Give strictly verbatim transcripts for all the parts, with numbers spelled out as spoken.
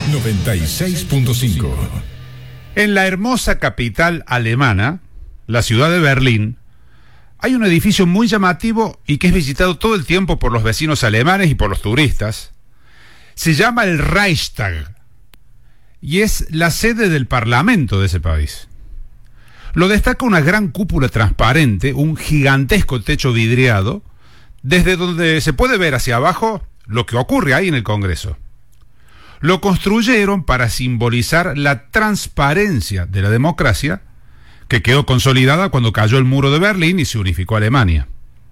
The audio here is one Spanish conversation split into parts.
noventa y seis punto cinco. En la hermosa capital alemana, la ciudad de Berlín, hay un edificio muy llamativo y que es visitado todo el tiempo por los vecinos alemanes y por los turistas. Se llama el Reichstag y es la sede del parlamento de ese país. Lo destaca una gran cúpula transparente, un gigantesco techo vidriado, desde donde se puede ver hacia abajo lo que ocurre ahí en el Congreso. Lo construyeron para simbolizar la transparencia de la democracia, que quedó consolidada cuando cayó el muro de Berlín y se unificó Alemania.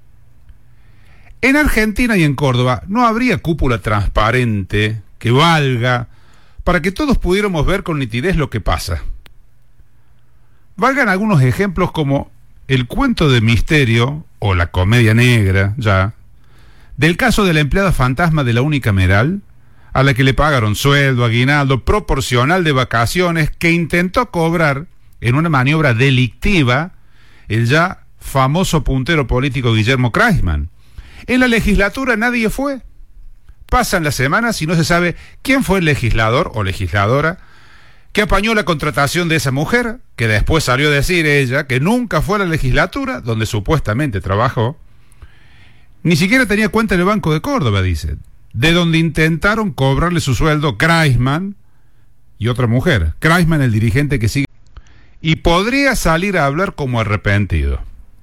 En Argentina y en Córdoba no habría cúpula transparente que valga para que todos pudiéramos ver con nitidez lo que pasa. Valgan algunos ejemplos como el cuento de misterio, o la comedia negra, ya, del caso de la empleada fantasma de la unicameral, a la que le pagaron sueldo, aguinaldo, proporcional de vacaciones, que intentó cobrar en una maniobra delictiva el ya famoso puntero político Guillermo Kreisman. En la legislatura nadie fue. Pasan las semanas y no se sabe quién fue el legislador o legisladora que apañó la contratación de esa mujer, que después salió a decir ella que nunca fue a la legislatura, donde supuestamente trabajó. Ni siquiera tenía cuenta en el Banco de Córdoba, dice, de donde intentaron cobrarle su sueldo Kreisman y otra mujer. Kreisman, el dirigente que sigue, y podría salir a hablar como arrepentido.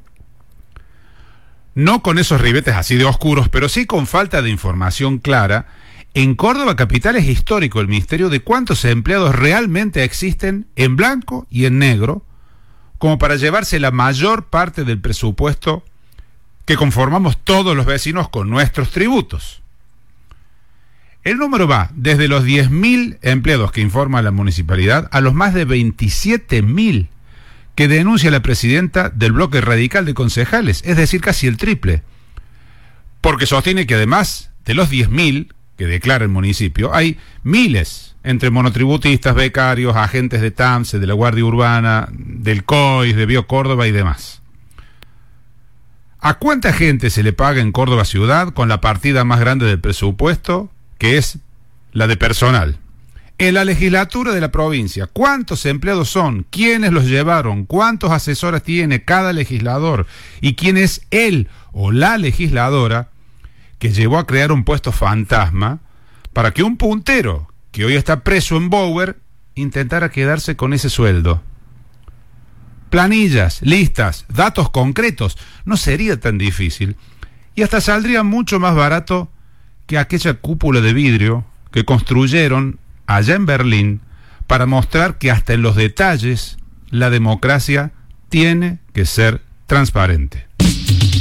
No con esos ribetes así de oscuros, pero sí con falta de información clara. En Córdoba capital es histórico el misterio de cuántos empleados realmente existen en blanco y en negro, como para llevarse la mayor parte del presupuesto que conformamos todos los vecinos con nuestros tributos. El número va desde los diez mil empleados que informa la municipalidad a los más de veintisiete mil que denuncia la presidenta del bloque radical de concejales, es decir, casi el triple, porque sostiene que además de los diez mil que declara el municipio, hay miles entre monotributistas, becarios, agentes de TAMSE, de la Guardia Urbana, del C O I S, de Bio Córdoba y demás. ¿A cuánta gente se le paga en Córdoba ciudad con la partida más grande del presupuesto, que es la de personal? En la legislatura de la provincia, ¿cuántos empleados son? ¿Quiénes los llevaron? ¿Cuántos asesores tiene cada legislador? ¿Y quién es él o la legisladora que llevó a crear un puesto fantasma para que un puntero que hoy está preso en Bower intentara quedarse con ese sueldo? Planillas, listas, datos concretos, no sería tan difícil y hasta saldría mucho más barato que aquella cúpula de vidrio que construyeron allá en Berlín para mostrar que hasta en los detalles la democracia tiene que ser transparente.